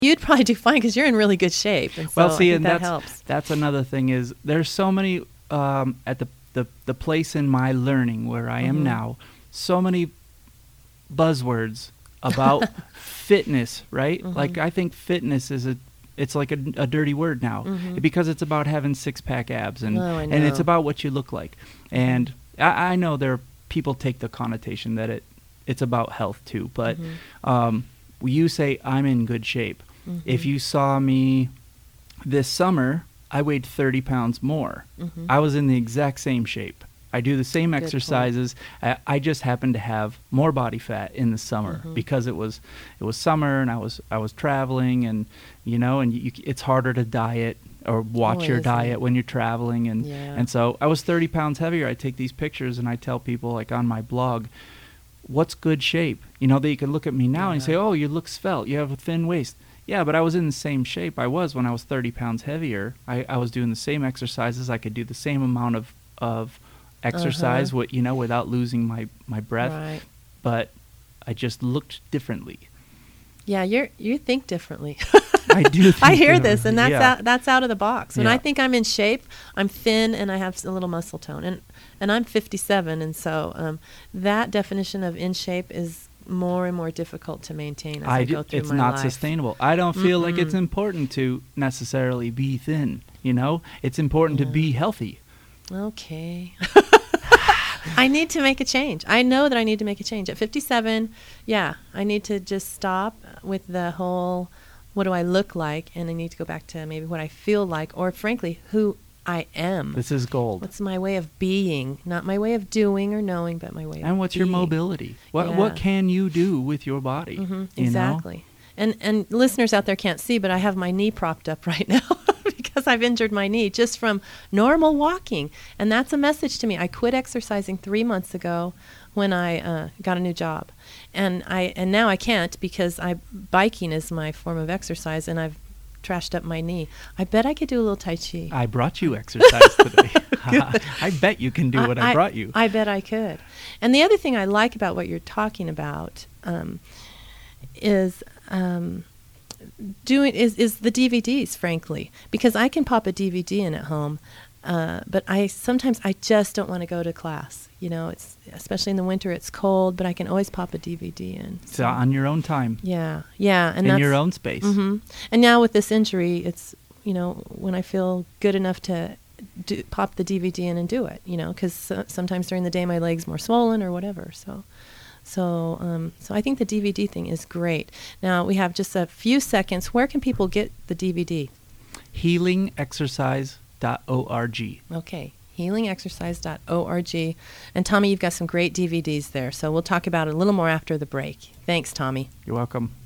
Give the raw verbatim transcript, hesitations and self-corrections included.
You'd probably do fine because you're in really good shape. And so well, see, I think and that that's helps. that's another thing is there's so many um, at the, the the place in my learning where I am Mhm. now, so many buzzwords about fitness, right? Mhm. Like I think fitness is a it's like a, a dirty word now Mhm. because it's about having six pack abs and Oh, I and it's know. about what you look like. And I, I know there are people take the connotation that it it's about health too, but Mhm. um, you say I'm in good shape. Mhm. If you saw me this summer, I weighed thirty pounds more. Mhm. I was in the exact same shape. I do the same Good point. exercises. I, I just happened to have more body fat in the summer Mhm. because it was it was summer and I was I was traveling and you know and you, it's harder to diet or watch Oh, your is it? diet when you're traveling and Yeah. and so I was thirty pounds heavier. I take these pictures and I tell people like on my blog, what's good shape? You know, they can look at me now and Yeah. say, oh, you look svelte. You have a thin waist. Yeah, but I was in the same shape I was when I was thirty pounds heavier. I, I was doing the same exercises. I could do the same amount of, of exercise, Uh-huh. with, you know, without losing my, my breath. Right. But I just looked differently. Yeah, you're you think differently. I do think I hear differently, this, and that's yeah. out, that's out of the box. When Yeah. I think I'm in shape, I'm thin and I have a little muscle tone, and and I'm fifty-seven, and so um, that definition of in shape is more and more difficult to maintain as I, I go do, through it's my not life. sustainable. I don't feel like it's Mm-mm. important to necessarily be thin. You know, it's important to Yeah. be healthy. Okay. I need to make a change. I know that I need to make a change. At fifty-seven, yeah, I need to just stop with the whole, what do I look like? And I need to go back to maybe what I feel like, or frankly, who I am. This is gold. What's my way of being? Not my way of doing or knowing, but my way of And what's your being. mobility? What Yeah. what can you do with your body? Mhm, you know? exactly. And and listeners out there can't see, but I have my knee propped up right now because I've injured my knee just from normal walking. And that's a message to me. I quit exercising three months ago when I uh, got a new job. And I and now I can't because I biking is my form of exercise, and I've trashed up my knee. I bet I could do a little Tai Chi. I brought you exercise today. I bet you can do what I, brought you. I bet I could. And the other thing I like about what you're talking about um, is um, doing is, is the D V Ds, frankly, because I can pop a D V D in at home, uh, but I sometimes I just don't want to go to class. You know, it's especially in the winter, it's cold, but I can always pop a D V D in. So on your own time, Yeah, yeah, and in that's, your own space. hmm And now with this injury, it's, you know, when I feel good enough to do, pop the D V D in and do it, you know, because so, sometimes during the day my leg's more swollen or whatever. So, so, um, so I think the D V D thing is great. Now we have just a few seconds. Where can people get the D V D? healing exercise dot org. Okay, healing exercise dot org. And Tommy, you've got some great D V Ds there. So we'll talk about it a little more after the break. Thanks, Tommy. You're welcome.